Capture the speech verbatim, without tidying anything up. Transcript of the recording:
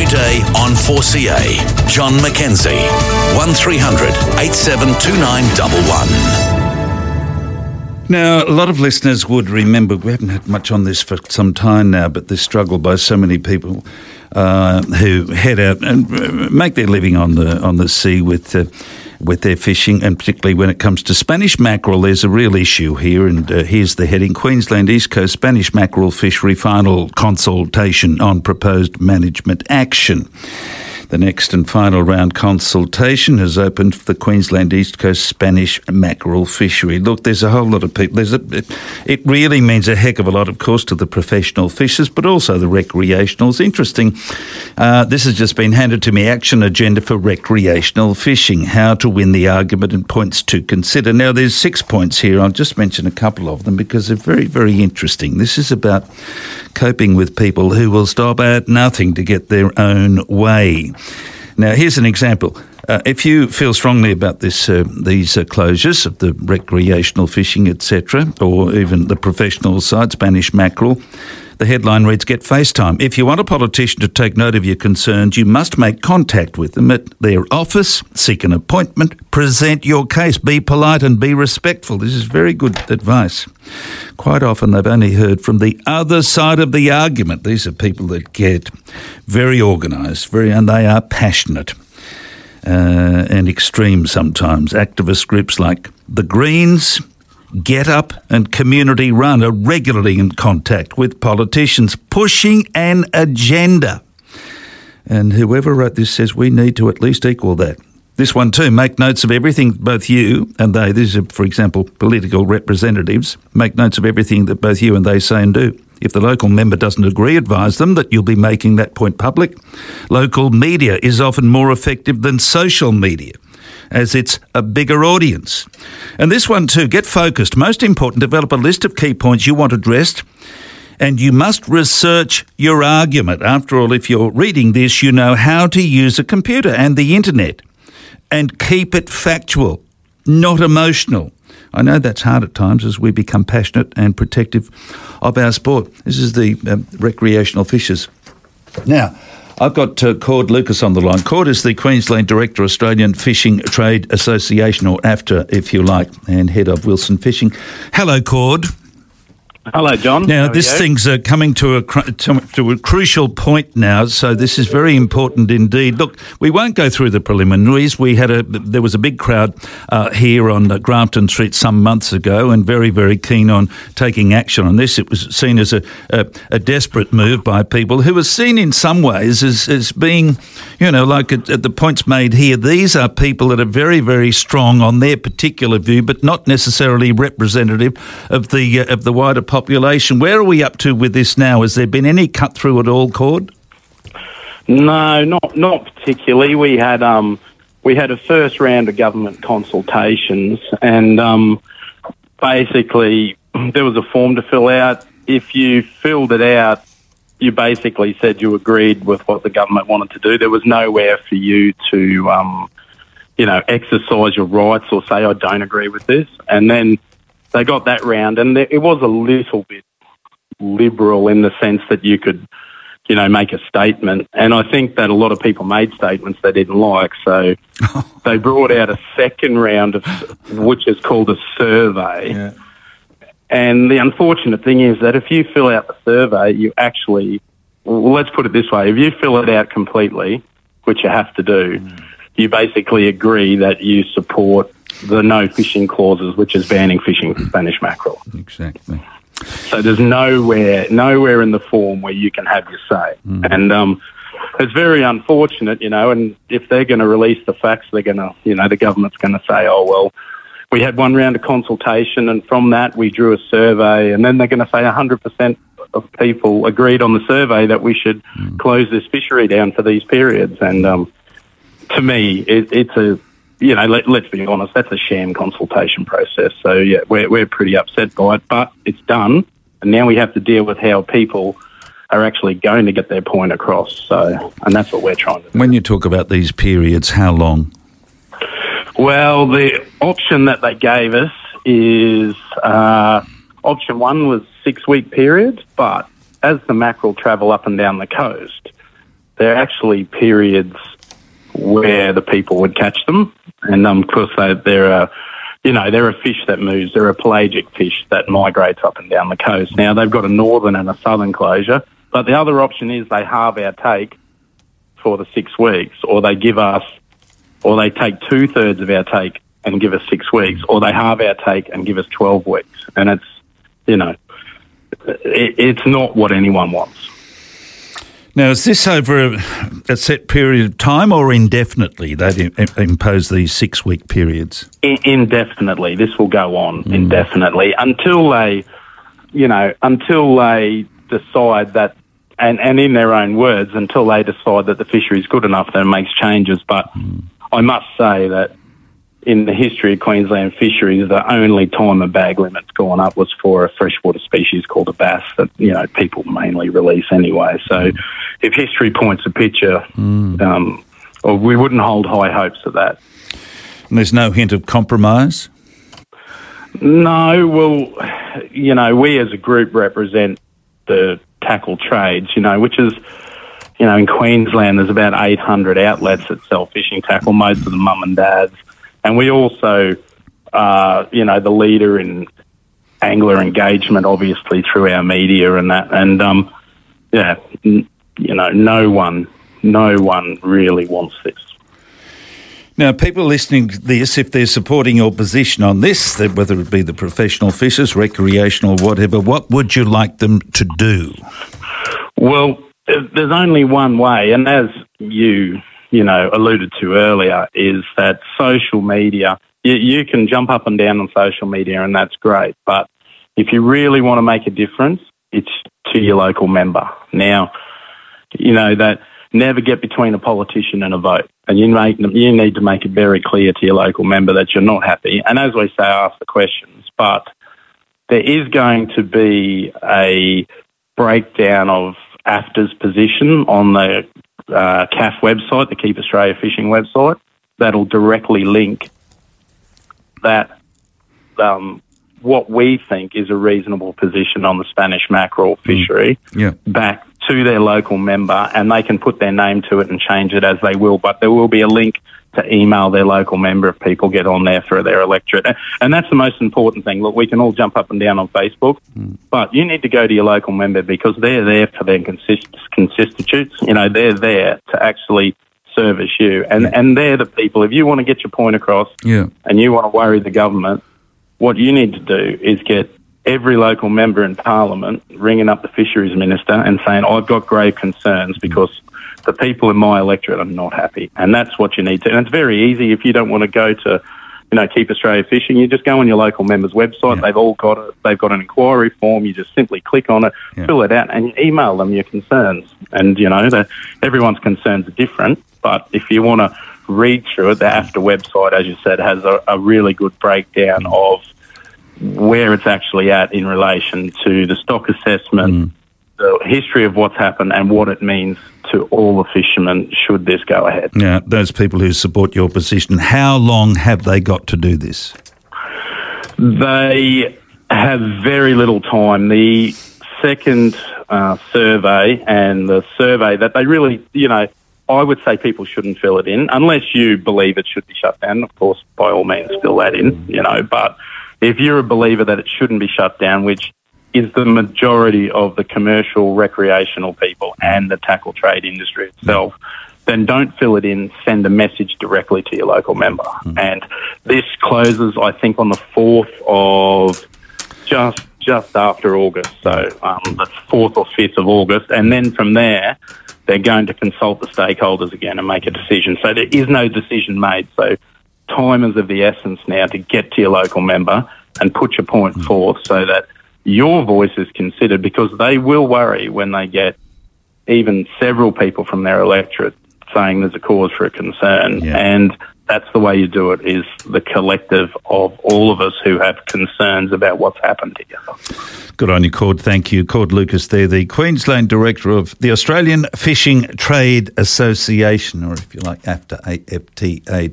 day on four C A. John McKenzie, one three hundred eight seven two nine one one. Now, a lot of listeners would remember, we haven't had much on this for some time now, but this struggle by so many people uh, who head out and make their living on the on the sea with uh, with their fishing, and particularly when it comes to Spanish mackerel, there's a real issue here, and uh, here's the heading: Queensland East Coast Spanish mackerel fishery final consultation on proposed management action. The next and final round consultation has opened for the Queensland East Coast Spanish mackerel fishery. Look, there's a whole lot of people. There's a, it, it really means a heck of a lot, of course, to the professional fishers, but also the recreationals. Interesting. Uh, this has just been handed to me, Action Agenda for Recreational Fishing, how to win the argument and points to consider. Now, there's six points here. I'll just mention a couple of them because they're very, very interesting. This is about coping with people who will stop at nothing to get their own way. Now, here's an example. Uh, if you feel strongly about this, uh, these uh, closures of the recreational fishing, et cetera, or even the professional side, Spanish mackerel, the headline reads, "Get FaceTime. If you want a politician to take note of your concerns, you must make contact with them at their office, seek an appointment, present your case, be polite and be respectful." This is very good advice. Quite often they've only heard from the other side of the argument. These are people that get very organised, very, and they are passionate uh, and extreme sometimes. Activist groups like the Greens, Get Up and Community Run are regularly in contact with politicians pushing an agenda. And whoever wrote this says we need to at least equal that. This one too, make notes of everything both you and they, these are, for example, political representatives, make notes of everything that both you and they say and do. If the local member doesn't agree, advise them that you'll be making that point public. Local media is often more effective than social media, as it's a bigger audience. And this one too, get focused. Most important, develop a list of key points you want addressed, and you must research your argument. After all, if you're reading this, you know how to use a computer and the internet, and keep it factual, not emotional. I know that's hard at times as we become passionate and protective of our sport. This is the um, recreational fishers. Now, I've cord uh, Cord Lucas on the line. Cord is the Queensland Director, Australian Fishing Trade Association, or AFTA, if you like, and head of Wilson Fishing. Hello, Cord. Hello, John. Now, this thing's uh, coming to a, cr- to, to a crucial point now, so this is very important indeed. Look, we won't go through the preliminaries. We had a there was a big crowd uh, here on uh, Grafton Street some months ago, and very, very keen on taking action on this. It was seen as a, a, a desperate move by people who were seen in some ways as, as being, you know, like at, at the points made here, these are people that are very, very strong on their particular view, but not necessarily representative of the uh, of the wider population. Population. Where are we up to with this now? Has there been any cut through at all, Cord? No, not not particularly. We had um we had a first round of government consultations, and um basically there was a form to fill out. If you filled it out, you basically said you agreed with what the government wanted to do. There was nowhere for you to um you know exercise your rights or say I don't agree with this, and then they got that round, and it was a little bit liberal in the sense that you could, you know, make a statement. And I think that a lot of people made statements they didn't like. So they brought out a second round, of which is called a survey. Yeah. And the unfortunate thing is that if you fill out the survey, you actually, well, let's put it this way, if you fill it out completely, which you have to do, mm. you basically agree that you support the no fishing clauses, which is banning fishing for Spanish mackerel. Exactly. So there's nowhere, nowhere in the form where you can have your say. Mm. And um, it's very unfortunate, you know, and if they're going to release the facts, they're going to, you know, the government's going to say, oh, well, we had one round of consultation and from that we drew a survey, and then they're going to say one hundred percent of people agreed on the survey that we should mm. close this fishery down for these periods. And um, to me, it, it's a, you know, let, let's be honest, that's a sham consultation process. So, yeah, we're, we're pretty upset by it, but it's done. And now we have to deal with how people are actually going to get their point across. So, and that's what we're trying to do. When you talk about these periods, how long? Well, the option that they gave us is uh, option one was six-week period, but as the mackerel travel up and down the coast, they're actually periods where the people would catch them. And um, of course, they, they're a, you know, they're a fish that moves. They're a pelagic fish that migrates up and down the coast. Now, they've got a northern and a southern closure, but the other option is they halve our take for the six weeks, or they give us, or they take two-thirds of our take and give us six weeks, or they halve our take and give us twelve weeks. And it's, you know, it, it's not what anyone wants. Now, is this over a, a set period of time or indefinitely they im- impose these six-week periods? In- indefinitely. This will go on mm. indefinitely until they, you know, until they decide that, and, and in their own words, until they decide that the fishery is good enough that it makes changes. But mm. I must say that in the history of Queensland fisheries, the only time a bag limit's gone up was for a freshwater species called a bass that, you know, people mainly release anyway. So if history points a picture, mm. um, or we wouldn't hold high hopes of that. And there's no hint of compromise? No, well, you know, we as a group represent the tackle trades, you know, which is, you know, in Queensland there's about eight hundred outlets that sell fishing tackle, most of them mum and dads. And we also, uh, you know, the leader in angler engagement, obviously, through our media and that. And, um, yeah, n- you know, no one, no one really wants this. Now, people listening to this, if they're supporting your position on this, that whether it be the professional fishers, recreational, whatever, what would you like them to do? Well, there's only one way, and as you... you know, alluded to earlier, is that social media, you, you can jump up and down on social media and that's great, but if you really want to make a difference, it's to your local member. Now, you know, that never get between a politician and a vote, and you make you need to make it very clear to your local member that you're not happy, and as we say, ask the questions, but there is going to be a breakdown of A F T A's position on the Uh, C A F website, the Keep Australia Fishing website, that'll directly link that um, what we think is a reasonable position on the Spanish mackerel fishery mm. yeah. back to their local member, and they can put their name to it and change it as they will, but there will be a link to email their local member if people get on there for their electorate. And that's the most important thing. Look, we can all jump up and down on Facebook, mm. but you need to go to your local member because they're there for their consist- constituents. You know, they're there to actually service you. And, yeah. and they're the people, if you want to get your point across yeah. and you want to worry the government, what you need to do is get every local member in Parliament ringing up the Fisheries Minister and saying, I've got grave concerns because the people in my electorate are not happy. And that's what you need to. And it's very easy if you don't want to go to, you know, Keep Australia Fishing. You just go on your local member's website. Yeah. They've all got it. They've got an inquiry form. You just simply click on it, yeah. fill it out, and you email them your concerns. And, you know, the, everyone's concerns are different. But if you want to read through it, the A F T A website, as you said, has a, a really good breakdown of where it's actually at in relation to the stock assessment, mm. the history of what's happened and what it means to all the fishermen should this go ahead. Yeah, those people who support your position, how long have they got to do this? They have very little time. The second uh, survey and the survey that they really, you know, I would say people shouldn't fill it in unless you believe it should be shut down. Of course, by all means, fill that in, you know, but if you're a believer that it shouldn't be shut down, which is the majority of the commercial, recreational people and the tackle trade industry itself, then don't fill it in, send a message directly to your local member. Mm. And this closes, I think, on the fourth of just just after August, so um, the fourth or fifth of August. And then from there, they're going to consult the stakeholders again and make a decision. So there is no decision made. So time is of the essence now to get to your local member and put your point mm. forth so that your voice is considered, because they will worry when they get even several people from their electorate saying there's a cause for a concern. Yeah. And that's the way you do it, is the collective of all of us who have concerns about what's happened here. Good on you, Cord. Thank you. Cord Lucas there, the Queensland Director of the Australian Fishing Trade Association, or if you like, A F T A, A F T A.